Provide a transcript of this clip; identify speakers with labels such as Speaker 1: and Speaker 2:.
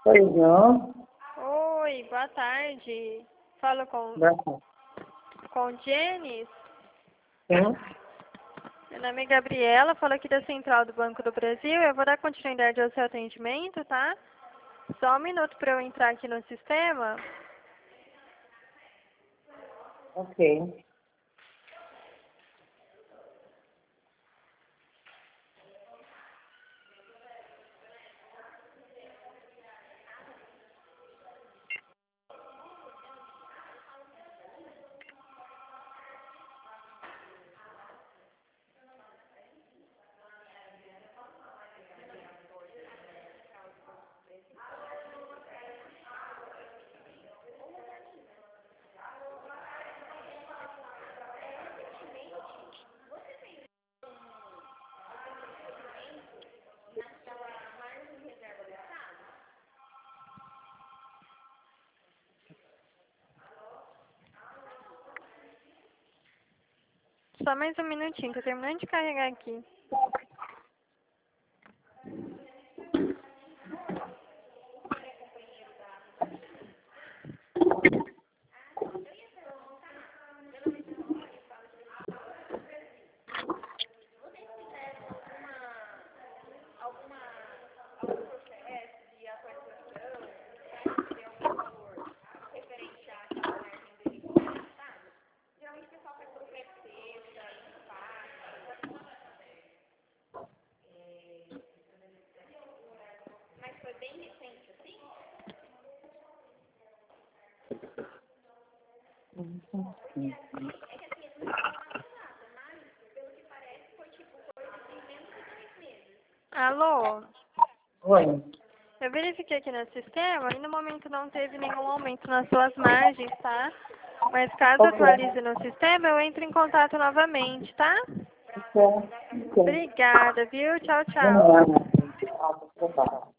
Speaker 1: Oi, João.
Speaker 2: Oi, boa tarde. Falo com o Jenis.
Speaker 1: Sim.
Speaker 2: Meu nome é Gabriela, falo aqui da Central do Banco do Brasil. Eu vou dar continuidade ao seu atendimento, tá? Só um minuto para eu entrar aqui no sistema.
Speaker 1: Ok.
Speaker 2: Só mais um minutinho, tô terminando de carregar aqui. Alô?
Speaker 1: Oi.
Speaker 2: Eu verifiquei aqui no sistema e no momento não teve nenhum aumento nas suas margens, tá? Mas caso
Speaker 1: Ok.
Speaker 2: atualize no sistema, eu entro em contato novamente, tá?
Speaker 1: Ok.
Speaker 2: Obrigada, viu? Tchau,
Speaker 1: De nada.
Speaker 2: tchau.
Speaker 1: Tchau.